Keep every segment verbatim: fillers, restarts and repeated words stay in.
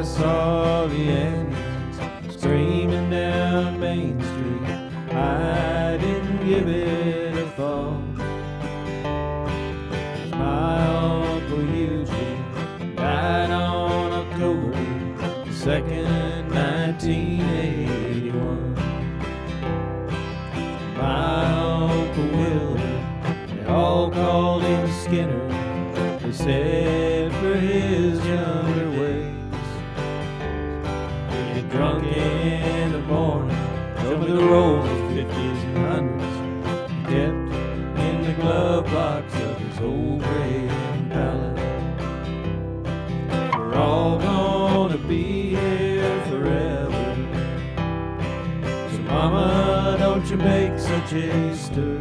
I saw the ambulance screaming down Main Street. I didn't give it a thought. My Uncle Eugene died on October second, nineteen eighty-one. My Uncle Wilbur, they all called him Skinner. They said for his younger ways. He'd get drunk in the morning, over the rolls of fifties and hundreds, kept in the glove box of his old gray Impala. We're all gonna be here forever, so mama, don't you make such a stir.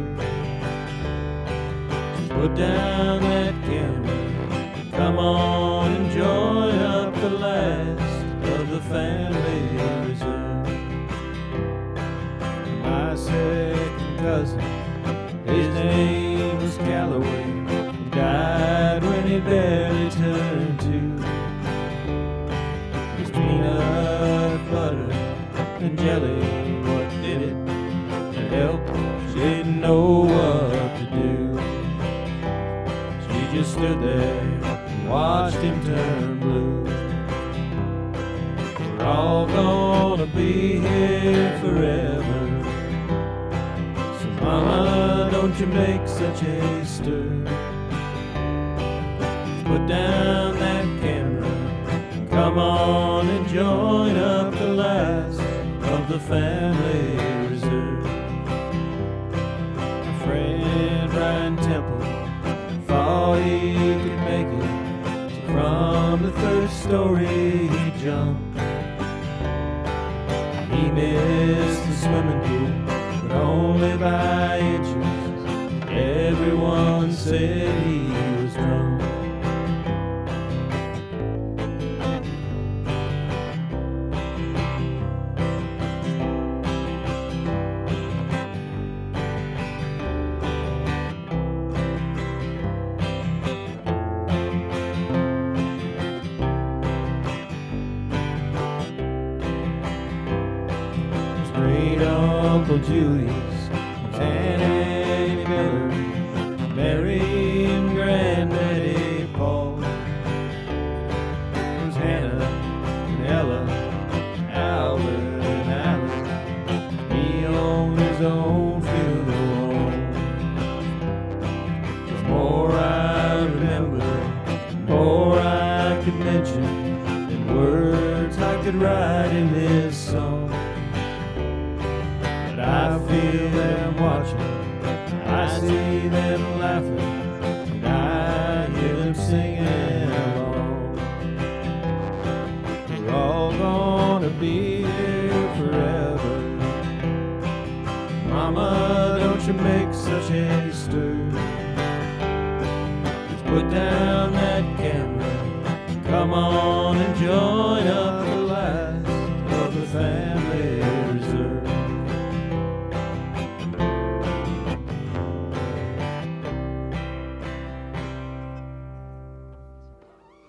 Just put down that camera, come on and join up the last of the family reserve. My second cousin, his name was Calloway, he died when he barely turned two. His peanut butter and jelly, what did it to help? She didn't know what to do. She just stood there and watched him turn blue. We're all gonna be here forever, so mama, don't you make such a stir. Put down that camera, come on and join up the last of the family reserve. My friend Brian Temple thought he could make it, so from the third story he jumped. He missed the swimming pool, but only by inches. Everyone said he was drunk. Great Uncle Julius was Aunt Annie Miller, Mary and Granddaddy Paul. There was Hannah and Ella, Albert and Alice. He owned his own funeral home. There's more I remember, more I could mention than words I could write in this song. I feel them watching, I see them laughing, and I hear them singing along. We're all gonna be here forever, mama, don't you make such a stir. Just put down that camera, come on and join up